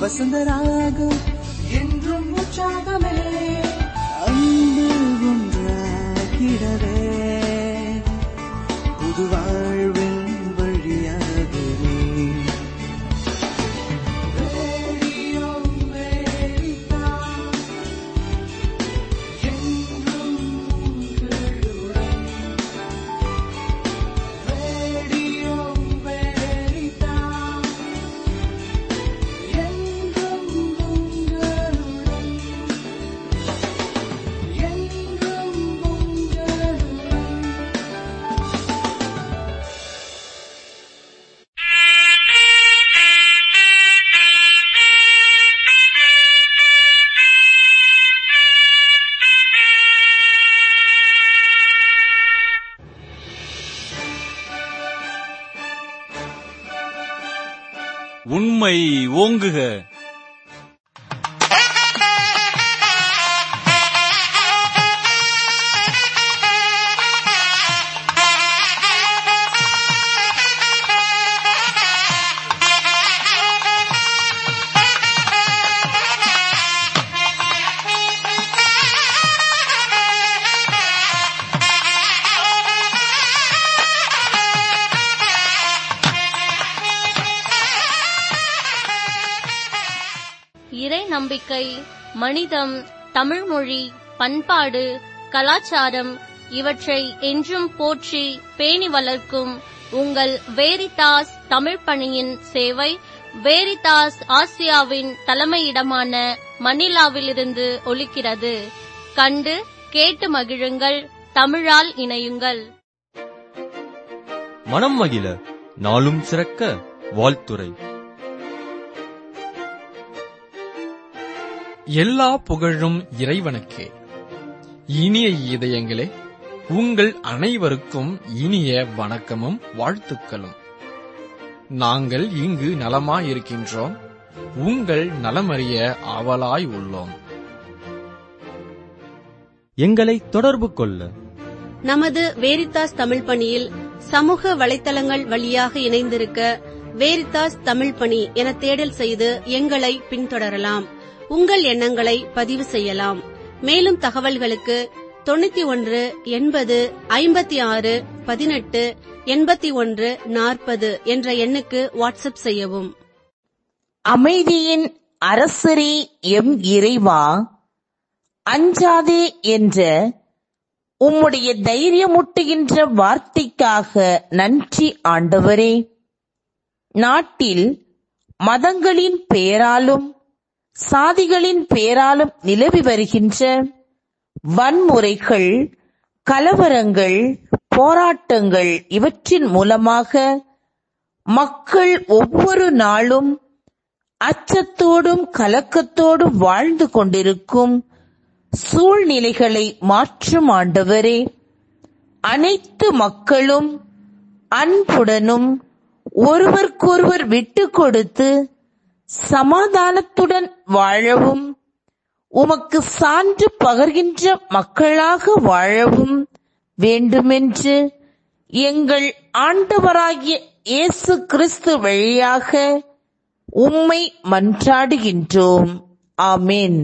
வசந்தராகம் என்றும் உற்சாகமே அன்பு ஒன்றாகிடவே புது வாழ்வின் வழியாகவே ரேடியோ அமெரிக்கா என்றும் உங்களுடன். ரேடியோ அமெரிக்கா என்றும் உங்களுடன். என்றும் உங்களுடன். உண்மை ஓங்குக. இறை நம்பிக்கை, மனிதம், தமிழ்மொழி, பண்பாடு, கலாச்சாரம் இவற்றை என்றும் போற்றி பேணி வளர்க்கும் உங்கள் வேரிதாஸ் தமிழ் பணியின் சேவை வேரிதாஸ் ஆசியாவின் தலைமையிடமான மணிலாவிலிருந்து ஒலிக்கிறது. கண்டு கேட்டு மகிழுங்கள். தமிழால் இணையுங்கள். மனம் மகிழ நாளும் சிறக்க வாழ்த்துரை. எல்லா புகழும் இறைவனுக்கே. இனிய இதயங்களே, உங்கள் அனைவருக்கும் இனிய வணக்கமும் வாழ்த்துக்களும். நாங்கள் இங்கு நலமாயிருக்கின்றோம். உங்கள் நலமறிய ஆவலாய் உள்ளோம். எங்களை தொடர்பு கொள்ள நமது வேரிதாஸ் தமிழ் பணியில் சமூக வலைத்தளங்கள் வழியாக இணைந்திருக்க வேரிதாஸ் தமிழ் பணி என தேடல் செய்து எங்களை பின்தொடரலாம். உங்கள் எண்ணங்களை பதிவு செய்யலாம். மேலும் தகவல்களுக்கு 91 80 56 18 81 40 என்ற எண்ணுக்கு வாட்ஸ்அப் செய்யவும். அமைதியின் அரசரே எம் இறைவா, அஞ்சாதே என்ற உம்முடைய தைரியமூட்டுகின்ற வார்த்தைக்காக நன்றி ஆண்டவரே. நாட்டில் மதங்களின் பெயராலும் சாதிகளின் பெயராலும் நிலவி வருகின்ற வன்முறைகள், கலவரங்கள், போராட்டங்கள் இவற்றின் மூலமாக மக்கள் ஒவ்வொரு நாளும் அச்சத்தோடும் கலக்கத்தோடும் வாழ்ந்து கொண்டிருக்கும் சூழ்நிலைகளை மாற்றும் ஆண்டவரே. அனைத்து மக்களும் அன்புடனும் ஒருவருக்கொருவர் விட்டு கொடுத்து சமாதானத்துடன் வாழவும், உமக்கு சான்று பகர்கின்ற மக்களாக வாழவும் வேண்டுமென்று எங்கள் ஆண்டவராகிய இயேசு கிறிஸ்து வழியாக உம்மை மன்றாடுகின்றோம். ஆமென்.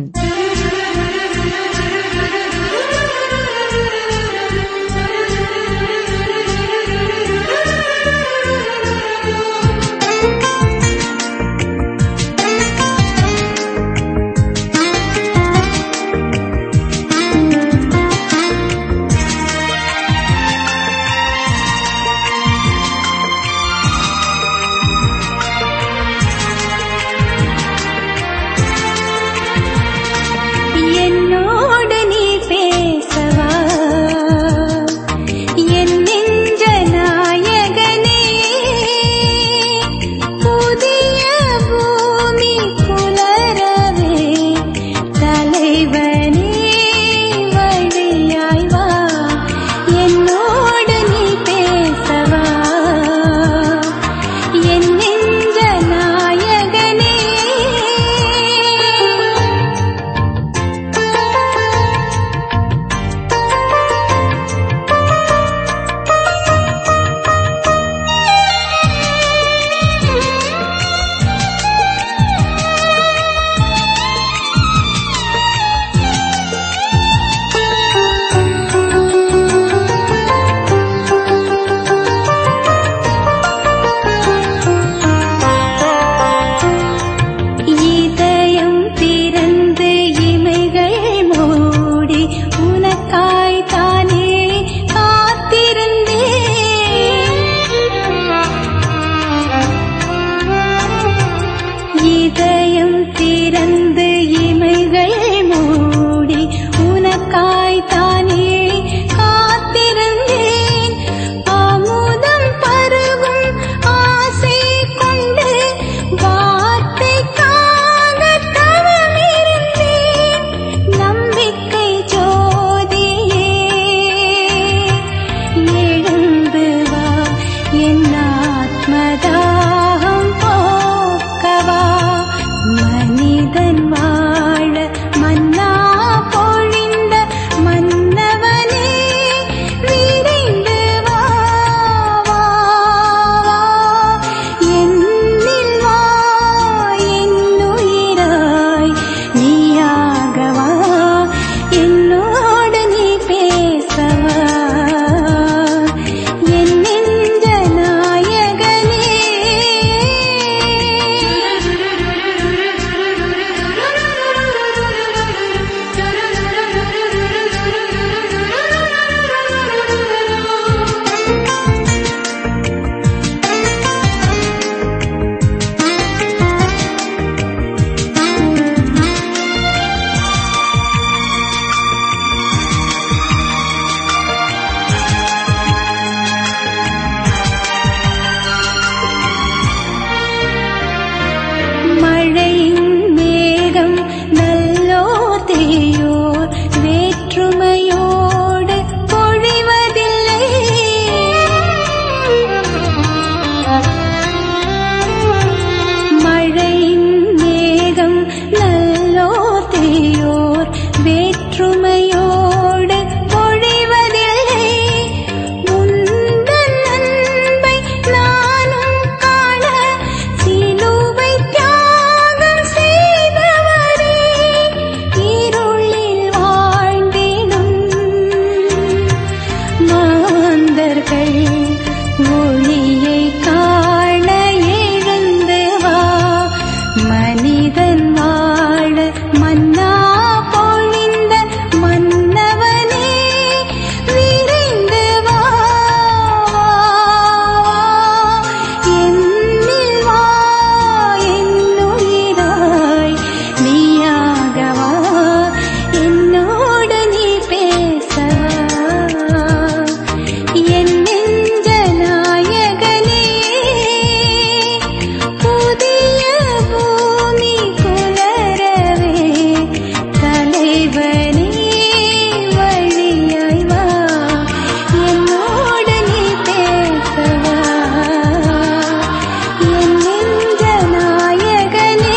ஆவியோர் வேற்றுமையோடு பொழிவதில்லை. உந்தன் அன்பை நானும் காண சிலுவை தியாகம் செய்தவரே, இருளில் வாழ்ந்திடும் மாந்தர்கள் ஒளியை காண எழுந்து வா. மனிதன் வாழ மன்னா பொழிந்த மன்னவனே, விரைந்து வா. என்னில் வா, என்னுயிராய் நீயாக வா, என்னோடு நீ பேசவா. என் நெஞ்ச நாயகனே, புதிய பூமி குலரவே தலைவனே, வழியாய் வா, என்னோடு நீ பேசவா. என் நெஞ்ச நாயகனே.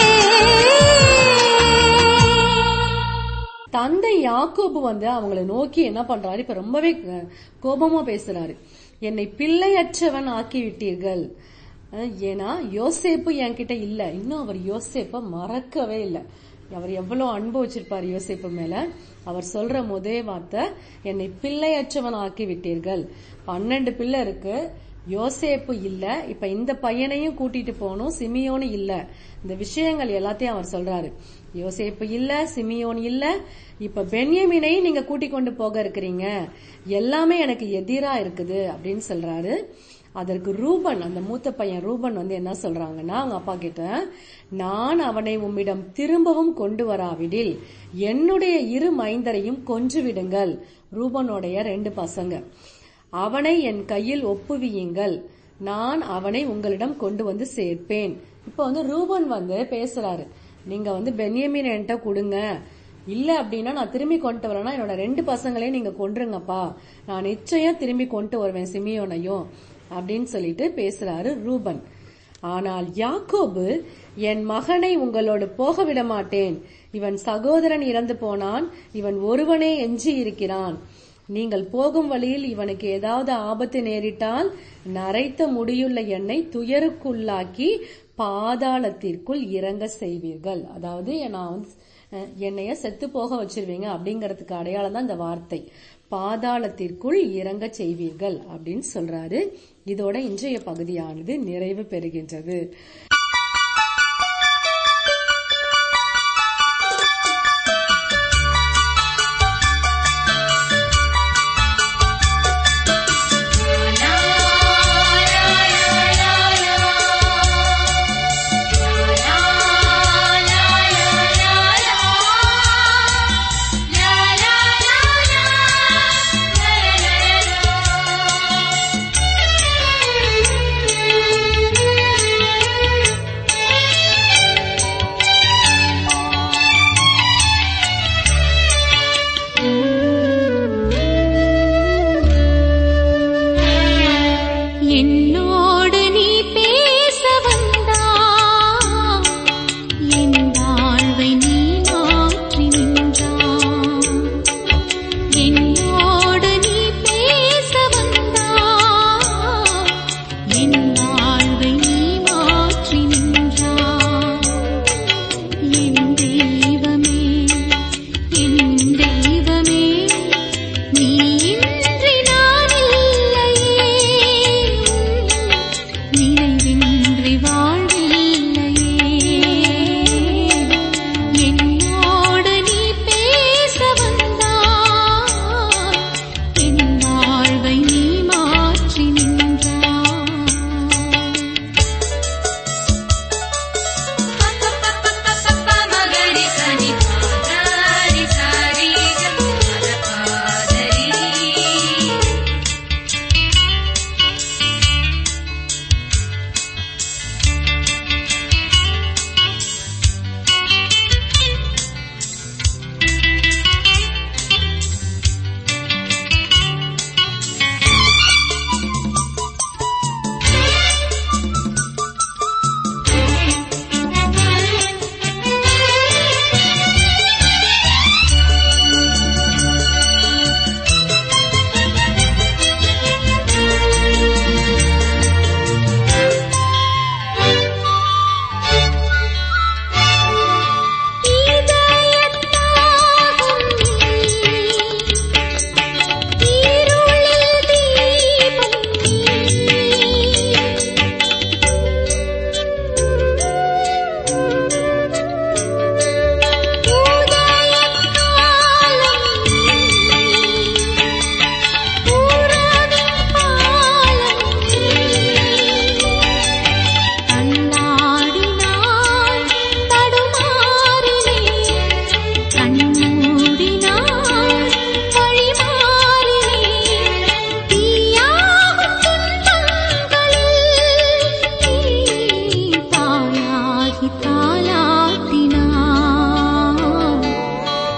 தந்தை யாக்கோபு அவங்களை நோக்கி என்ன பண்றாரு, இப்ப ரொம்பவே கோபமா பேசுறாரு. என்னை பிள்ளையற்றவன் ஆக்கி விட்டீர்கள். ஏன்னா யோசேப்பு என்கிட்ட இல்ல. இன்னும் அவர் யோசேப்ப மறக்கவே இல்லை. அவர் எவ்வளவு அன்பு வச்சிருப்பாரு யோசேப்பு மேல. அவர் சொல்ற முதே வார்த்தை, என்னை பிள்ளையற்றவன் ஆக்கி விட்டீர்கள். 12 பிள்ளை இருக்கு, யோசேப்பு இல்ல. இப்ப இந்த பையனையும் கூட்டிட்டு போகணும், சிமியோனு இல்ல. இந்த விஷயங்கள் எல்லாத்தையும் அவர் சொல்றாரு. யோசேப்பு இல்ல, சிமியோன் இல்ல, இப்ப பென்யமீனையும் நீங்க கூட்டிக் கொண்டு போக இருக்கிறீங்க. எல்லாமே எனக்கு எதிரா இருக்குது அப்படின்னு சொல்றாரு. அதற்கு ரூபன், அந்த மூத்த பையன் ரூபன் என்ன சொல்றாங்கன்னா, அவங்க அப்பா கிட்ட, நான் அவனை உம்மிடம் திரும்பவும் கொண்டு வராவிடில் என்னுடைய 2 மைந்தரையும் கொன்று விடுங்கள். ரூபனுடைய 2 பசங்க, அவனை என் கையில் ஒப்புவியுங்கள், நான் அவனை உங்களிடம் கொண்டு வந்து சேர்ப்பேன். இப்ப ரூபன் பேசுறாரு, நீங்க பென்யமீன் என்கிட்ட கொடுங்க, இல்ல அப்படின்னா நான் திரும்பி கொண்டு வரேன்னா என்னோட 2 பசங்களையும் நீங்க கொன்றுங்கப்பா, நான் நிச்சயம் திரும்பி கொண்டு வருவேன் சிமியோனையும் அப்படின்னு சொல்லிட்டு பேசுறாரு ரூபன். ஆனால் யாக்கோபு, என் மகனை உங்களோடு போக விட மாட்டேன், இவன் சகோதரன் இறந்து போனான், இவன் ஒருவனே எஞ்சி இருக்கிறான். நீங்கள் போகும் வழியில் இவனுக்கு ஏதாவது ஆபத்து நேரிட்டால் நரைத்த முடியுள்ள என்னை துயருக்குள்ளாக்கி பாதாளத்திற்குள் இறங்க செய்வீர்கள். அதாவது நான் என்னைய செத்து போக வச்சிருவீங்க அப்படிங்கறதுக்கு அடையாளம் தான் இந்த வார்த்தை, பாதாளத்திற்குள் இறங்க செய்வீர்கள் அப்படின்னு சொல்றாரு. இதோட இன்றைய பகுதியானது நிறைவு பெறுகின்றது.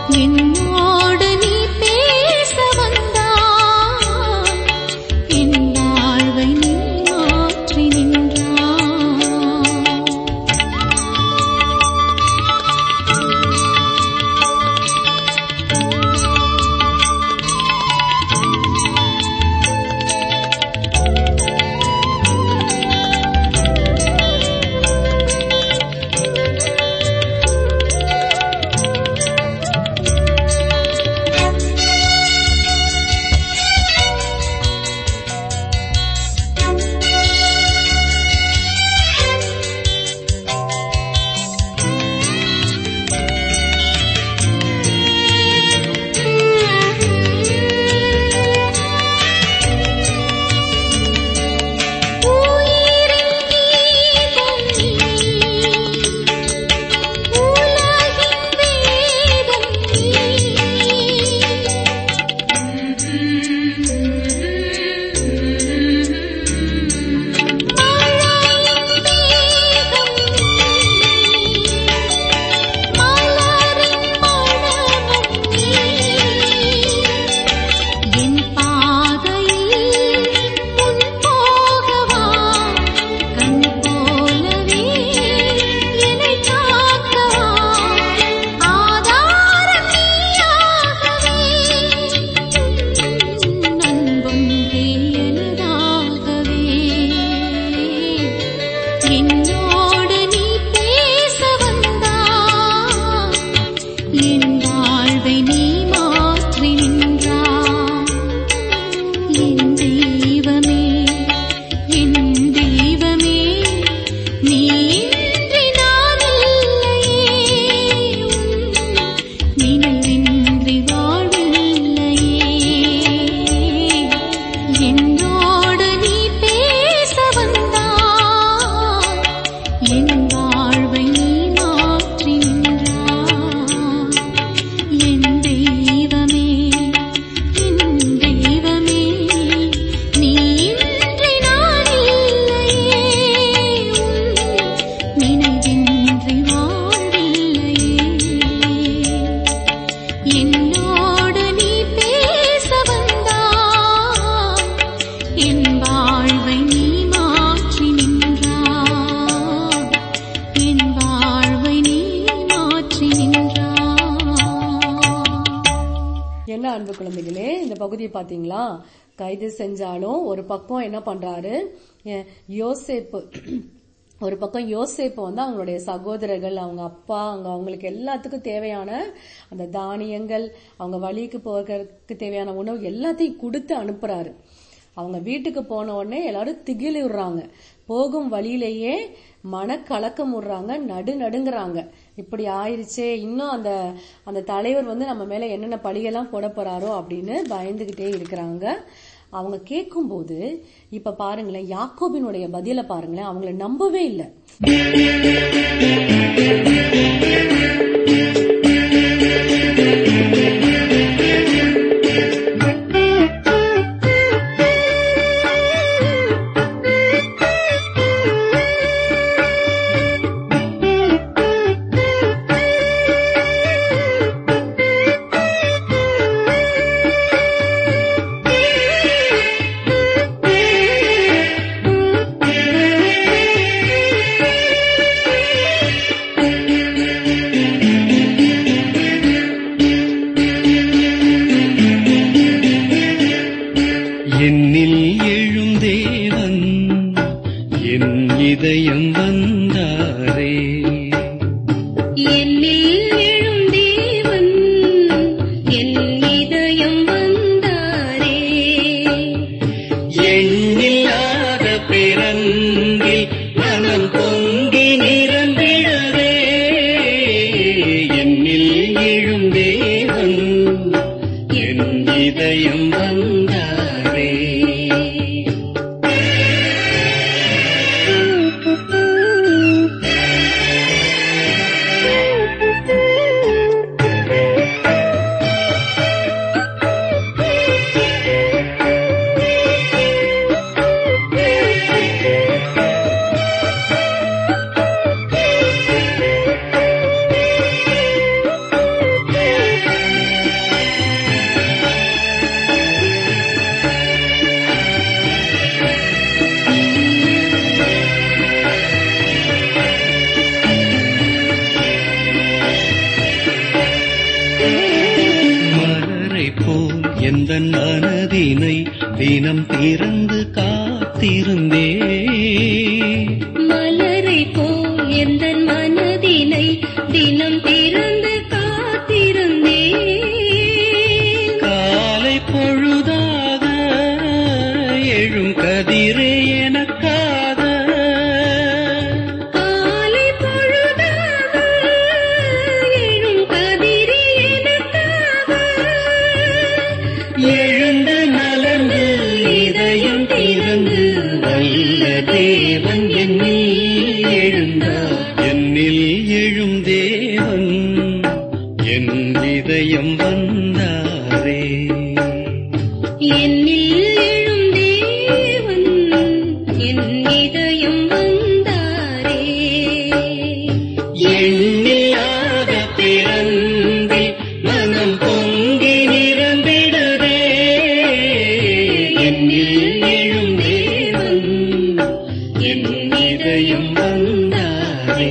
என்னோடு நீ பேச வந்தாய், என் வாழ்வை நீ மாற்றி நின்றாய். அன்பு குழந்தைகளே, இந்த பகுதியை பாத்தீங்களா? கைது செஞ்சாலும் ஒரு பக்கம் என்ன பண்றாரு யோசேப்பு, ஒரு பக்கம் யோசேப்பு அவங்களுடைய சகோதரர்கள், அவங்க அப்பா, அவங்களுக்கு எல்லாத்துக்கும் தேவையான அந்த தானியங்கள், அவங்க வழிக்கு போகிறதுக்கு தேவையான உணவு எல்லாத்தையும் கொடுத்து அனுப்புறாரு. அவங்க வீட்டுக்கு போன உடனே எல்லாரும் திகிலுறாங்க. போகும் வழியிலேயே மனக்கலக்கம் விடுறாங்க, நடுங்கிறாங்க. இப்படி ஆயிருச்சே, இன்னும் அந்த தலைவர் நம்ம மேல என்னென்ன பழியெல்லாம் போட போறாரோ அப்படின்னு பயந்துகிட்டே இருக்கிறாங்க. அவங்க கேட்கும் போது இப்ப பாருங்களேன், யாக்கோபினுடைய பதில பாருங்களேன், அவங்கள நம்பவே இல்லை. மலரை போல் எந்தன் மனதினை தினம் திறந்து காத்திருந்தே. மலரை போல் எந்தன் மனதினை தினம் திறந்து காத்திருந்தே. காலை பொழுதாக எழும் கதிரே எனக்காக, காலை பொழுதாக எழும் கதிரே எனக்காக, எழுந்து மலர்ந்து இதயம் திறந்து வல்ல தேவன் என்னில் எழுந்தார். என்னில் எழும் தேவன் என் இதயம் வந்தாரே. என்னில் எழும் தேவன் என் இதயம் வந்தாரே. எண்ணில்லாத பிறந்தில் மனம் பொங்கி நிரம்பிடுதே. என்னில் எழும் தேவன் என் இதயம் வந்தாரே.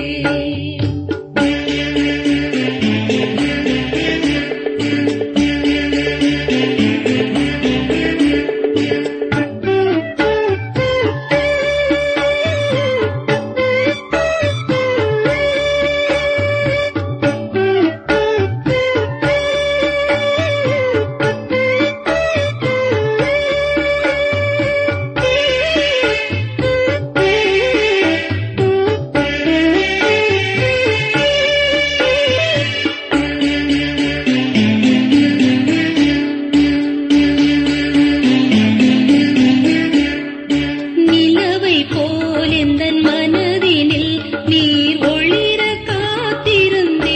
நிலவை போல் எந்தன் மனதினில் நீர் ஒளிர காத்திருந்தே.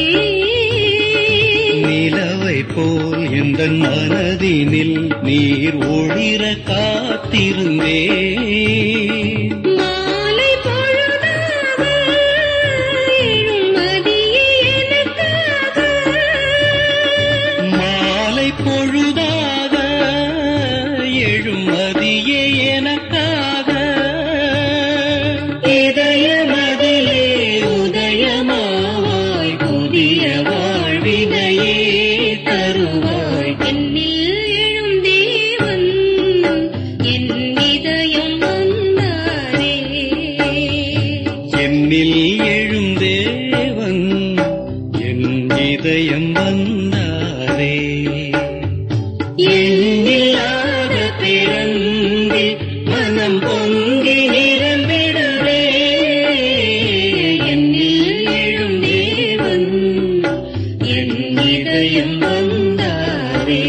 நிலவை போல் எந்தன் மனதினில் நீர் ஒளிர காத்திருந்தே. மாலை பொழுதாக எழும் மதியே எனக்காக, மாலை பொழுதாக எழும் மதியே எனக்காக, இதயமதிலே உதயமாவாய் புதிய வாழ்வினையே தருவாய். என்னில் எழும் தேவன் என் இதயம் வந்தாரே. என்னில் எழும் தேவன் என் இதயம் வந்தாரே. எண்ணில்லாத பிறந்தில் மனம் பொங்கி நிரம்பிடுதே. என்னில் எழும் தேவன் என் இதயம் வந்தாரே.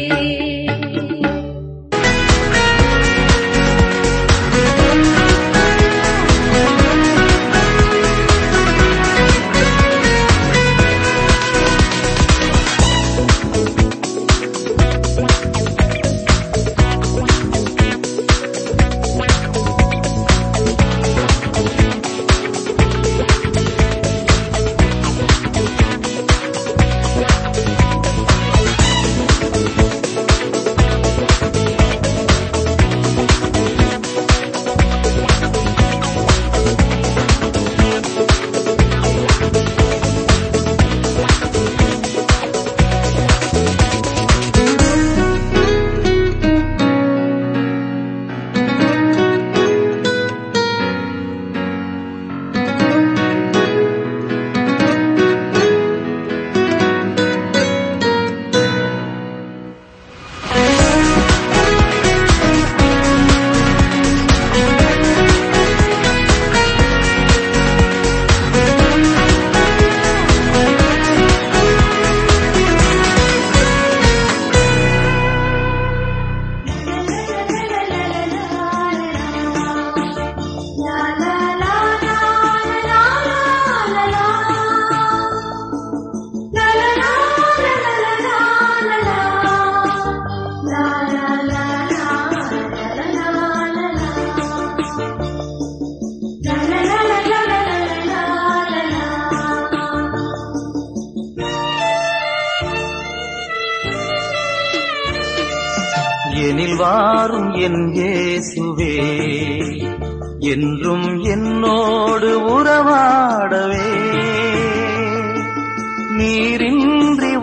எனில் வாரும் என் இயேசுவே, என்றும் என்னோடு உறவாடவே. நீரின்றி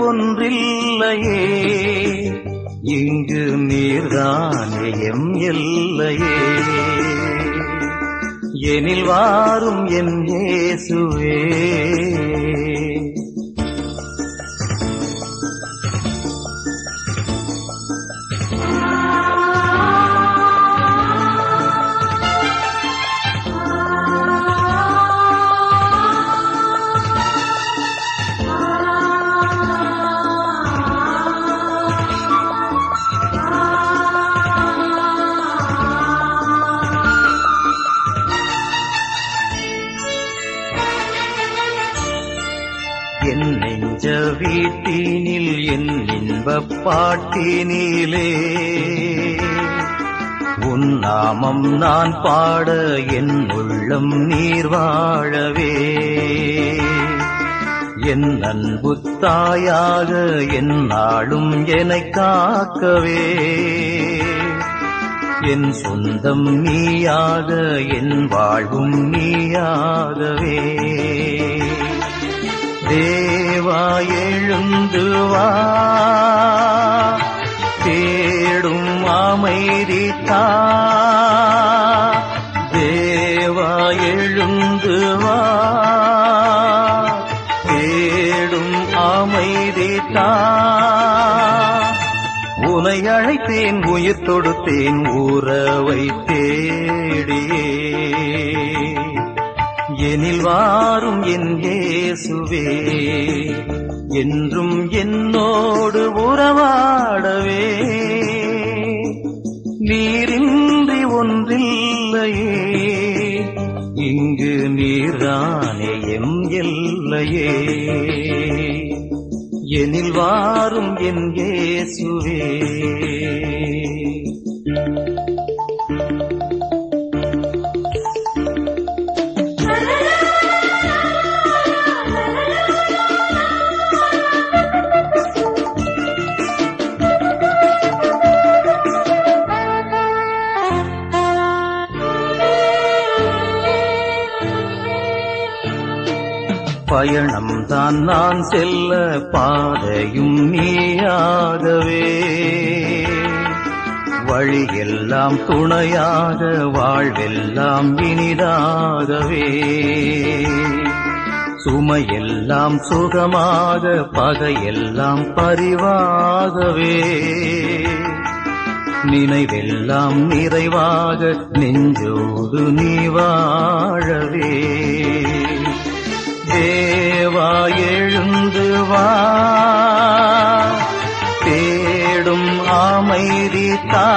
ஒன்றில்லையே, இங்கு நீர்தானே எம் எல்லையே. எனில் வாரும் என் இயேசுவே. என் நெஞ்ச வீட்டினில் என் இன்பப் பாட்டினிலே உன் நாமம் நான் பாட என் உள்ளம் நீர் வாழவே. என் அன்பு தாயாக என் நாளும் என்னைக் காக்கவே. என் சொந்தம் நீயாக என் வாழ்வும் நீயாகவே. தேவா எழுந்து வா, தேடும் அமைதி தா. தேவா எழுந்து வா, தேடும் அமைதி தா. உனை அழைத்தேன் உயிர் தொடுத்தேன் உறவை தேடியே. எனில் வாரும் என் இயேசுவே, என்றும் என்னோடு உறவாடவே. நீரின்றி ஒன்றில்லையே, இங்கு நீர்தானே எம் எல்லையே. எனில் வாரும் என் இயேசுவே. பயணம் தான் நான் செல்ல பாதையும் நீயாகவே. வழியெல்லாம் துணையாக வாழ்வெல்லாம் இனிதாகவே. சுமையெல்லாம் சுகமாக பகையெல்லாம் பரிவாகவே. நினைவெல்லாம் நிறைவாக நெஞ்சோடு நீ வாழவே. தேவா எழுந்து வா, தேடும் அமைதி தா.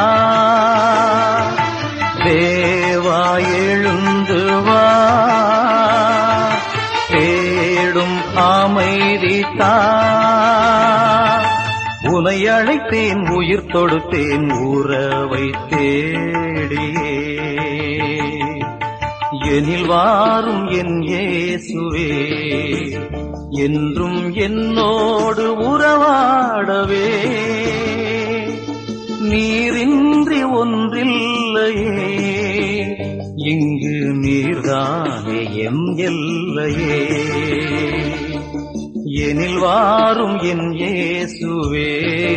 தேவா எழுந்து வா, தேடும் அமைதி தா. உனை அழைத்தேன் உயிர் தொடுத்தேன் உறவை தேடியே. எனில் வாரும் என் இயேசுவே, என்றும் என்னோடு உறவாடவே. நீரின்றி ஒன்றில்லையே, இங்கு நீர்தானே எம் எல்லையே. எனில் வாரும் என் இயேசுவே.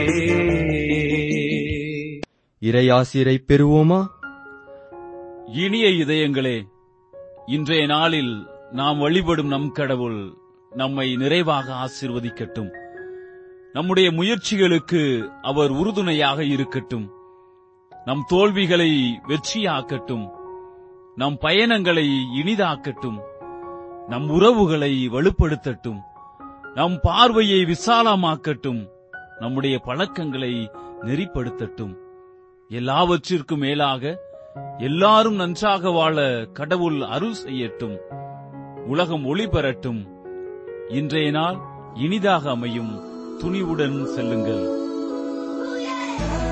இறையாசிரை பெறுவோமா? இனிய இதயங்களே, இன்றைய நாளில் நாம் வழிபடும் நம் கடவுள் நம்மை நிறைவாக ஆசீர்வதிக்கட்டும். நம்முடைய முயற்சிகளுக்கு அவர் உறுதுணையாக இருக்கட்டும். நம் தோல்விகளை வெற்றியாக்கட்டும். நம் பயணங்களை இனிதாக்கட்டும். நம் உறவுகளை வலுப்படுத்தட்டும். நம் பார்வையை விசாலமாக்கட்டும். நம்முடைய பழக்கங்களை நெறிப்படுத்தட்டும். எல்லாவற்றிற்கும் மேலாக எல்லாரும் நன்றாக வாழ கடவுள் அருள் செய்யட்டும். உலகம் ஒளி பெறட்டும். இன்றைய நாள் இனிதாக அமையும். துணிவுடன் செல்லுங்கள்.